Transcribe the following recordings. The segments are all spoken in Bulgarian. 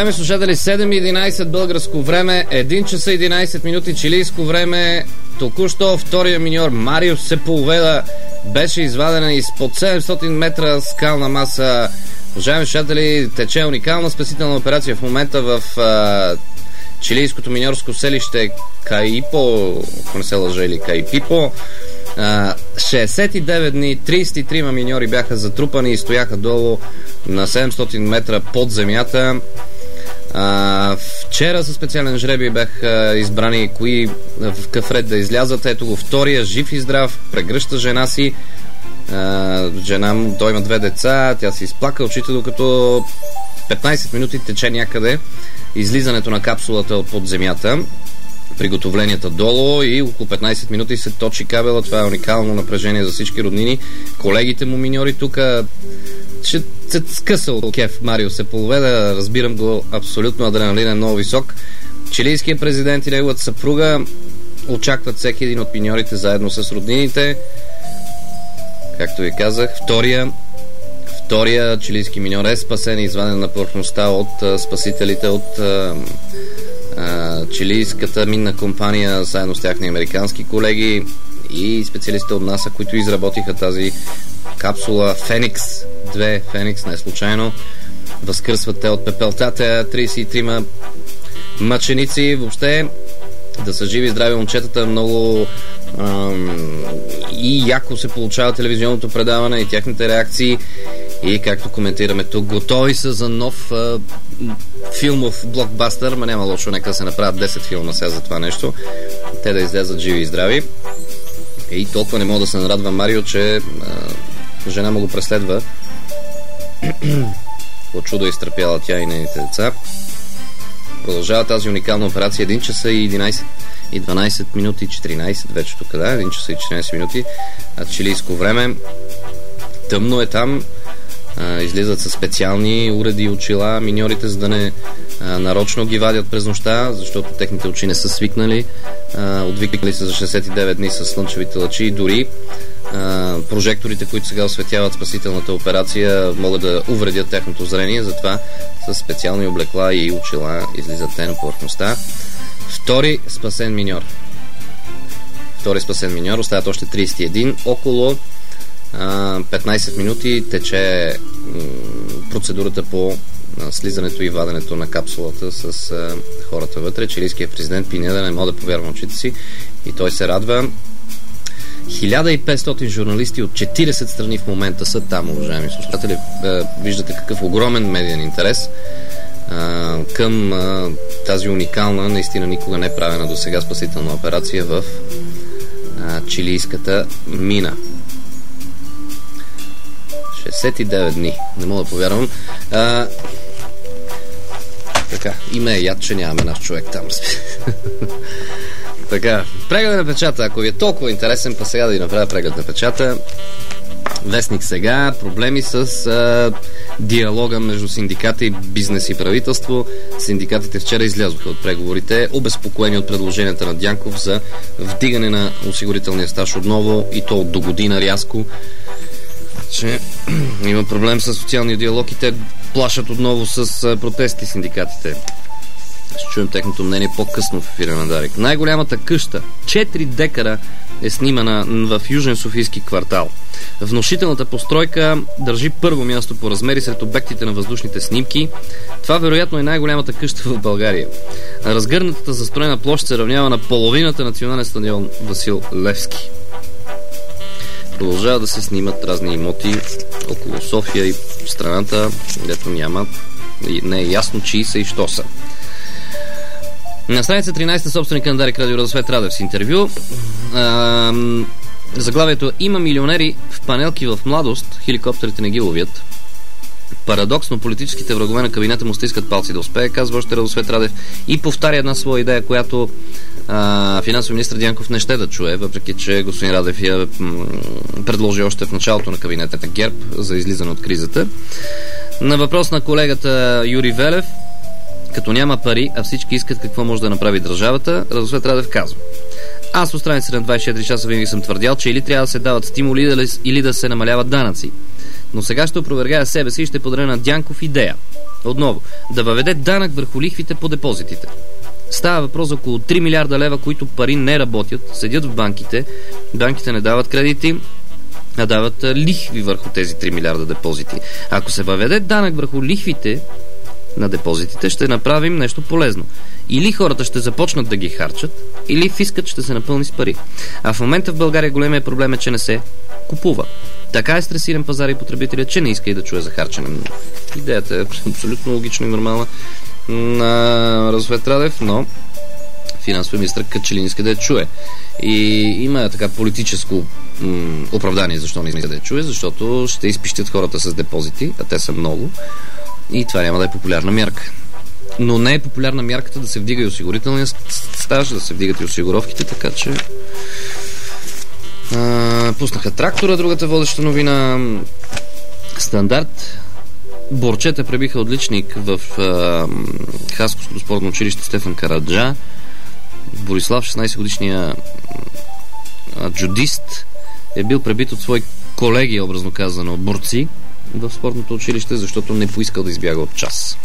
Уважаеми слушатели, 7:11 българско време, 1 часа 11 минути чилийско време. Току-що втория миньор Марио Сепулведа беше изваден изпод 700 метра скална маса. Уважаеми слушатели, тече уникална спасителна операция в момента в чилийското миньорско селище Каипо, ако не се лъжа, или Кайпипо. 69 дни, 33 миньори бяха затрупани и стояха долу на 700 метра под земята. Вчера със специален жребий бяха избрани кои в какъв ред да излязат. Ето го втория, жив и здрав, прегръща жена си. Жена му, той има 2 деца, тя се изплака очите, докато 15 минути тече някъде излизането на капсулата от под земята, приготовленията долу и около 15 минути се точи кабела. Това е уникално напрежение за всички роднини. Колегите му миньори тук ще се скъса от кеф Марио Сепулведа, разбирам го, абсолютно адреналин е много висок. Чилийският президент и неговата съпруга очакват всеки един от миньорите заедно с роднините. Както ви казах, втория чилийски миньор е спасен и изваден на повърхността от спасителите от чилийската минна компания, заедно с тяхни американски колеги и специалистите от НАСА, които изработиха тази капсула Феникс 2. Феникс, не случайно. Възкръсват те от пепелтата 33 мъченици. Въобще да са живи и здрави момчетата, много и яко се получава телевизионното предаване и тяхните реакции. И както коментираме тук, готови са за нов филмов блокбастър, ма няма лошо, нека да се направят 10 филма сега за това нещо. Те да излязат живи и здрави. И толкова не мога да се нарадва Марио, че жена му го преследва. По чудо изтърпяла тя и нейните деца. Продължава тази уникална операция 1 часа и 11 и 12 минути 14 вече тук, да, 1 часа и 14 минути чилийско време. Тъмно е там. Излизат със специални уреди и очила миньорите, за да не нарочно ги вадят през нощта, защото техните очи не са свикнали. Отвикнали са за 69 дни с слънчевите лъчи и дори прожекторите, които сега осветяват спасителната операция, могат да увредят тяхното зрение, затова с специални облекла и очила излизат те на повърхността. Втори спасен миньор. Остават още 31. Около 15 минути тече процедурата по слизането и ваденето на капсулата с хората вътре. Чилийският президент Пинеда не може да повярва очите си и той се радва. 1500 журналисти от 40 страни в момента са там, уважаеми слушатели. Виждате какъв огромен медиен интерес към тази уникална, наистина никога не правена до сега спасителна операция в чилийската мина. 69 дни. Не мога да повярвам. Така, има е яд, че нямаме наш човек там. Така, преглед на печата. Ако ви е толкова интересен, па сега да ви направя преглед на печата. Вестник Сега. Проблеми с диалога между синдикати и бизнес и правителство. Синдикатите вчера излязоха от преговорите, обезпокоени от предложенията на Дянков за вдигане на осигурителния стаж отново и то до година рязко. Че има проблем с социалния диалог и те плашат отново с протести синдикатите. Ще чуем техното мнение по-късно в ефира на Дарик. Най-голямата къща, 4 декара, е снимана в Южен Софийски квартал. Внушителната постройка държи първо място по размери сред обектите на въздушните снимки. Това вероятно е най-голямата къща в България. Разгърнатата застроена площ се равнява на половината национален стадион Васил Левски. Продължава да се снимат разни имоти около София и страната, където не е ясно чии са и що са. На страница 13 собственика на Дарик Радио Радосвет Радев с интервю. Заглавието: има милионери в панелки в младост, хеликоптерите не ги ловят. Парадоксно, политическите врагове на кабинета му стискат палци да успее, казва още Радосвет Радев и повтаря една своя идея, която финансов министър Дянков не ще да чуе, въпреки че господин Радев я предложи още в началото на кабинета на ГЕРБ за излизане от кризата. На въпрос на колегата Юрий Велев, като няма пари, а всички искат, какво може да направи държавата, Радосвет Радев казва: аз от страница на 24 часа винаги съм твърдял, че или трябва да се дават стимули, или да се намаляват данъци. Но сега ще опровергая себе си и ще подаря на Дянков идея. отново, да въведе данък върху лихвите по депозитите. Става въпрос за около 3 милиарда лева, които пари не работят, седят в банките, банките не дават кредити, а дават лихви върху тези 3 милиарда депозити. Ако се въведе данък върху лихвите на депозитите, ще направим нещо полезно. Или хората ще започнат да ги харчат, или фискът ще се напълни с пари. А в момента в България големия проблем е, че не се купува. Така е стресиран пазар и потребителя, че не иска и да чуе за харчене. Идеята е абсолютно логична и нормална на Радосвет Радев, но финансовия министър като че ли не иска да я чуе. И има така политическо оправдание защо не иска да я чуе, защото ще изпищят хората с депозити, а те са много, и това няма да е популярна мярка. Но не е популярна мярката да се вдига и осигурителния стаж, да се вдигат и осигуровките, така че пуснаха трактора, другата водеща новина. Стандарт. Борчета пребиха отличник в Хасковското спортно училище Стефан Караджа. Борислав, 16-годишния джудист, е бил пребит от свои колеги, образно казано, борци в спортното училище, защото не поискал да избяга от час.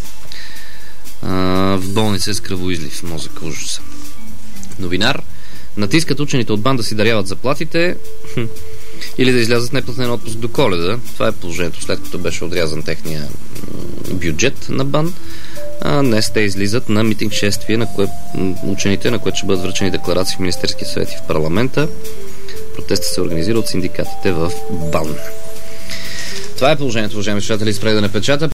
В болница е с кръвоизлив мозък, ужаса. Новинар. Натискат учените от БАН да си даряват заплатите или да излязат неплатен отпуск до Коледа. Това е положението, след като беше отрязан техния бюджет на БАН. Днес те излизат на митинг шествие на учените, на което ще бъдат връчени декларации в Министерския съвет и в парламента. Протестът се организира от синдикатите в БАН. Това е положението, уважаеми слушатели, с прегледа на печата.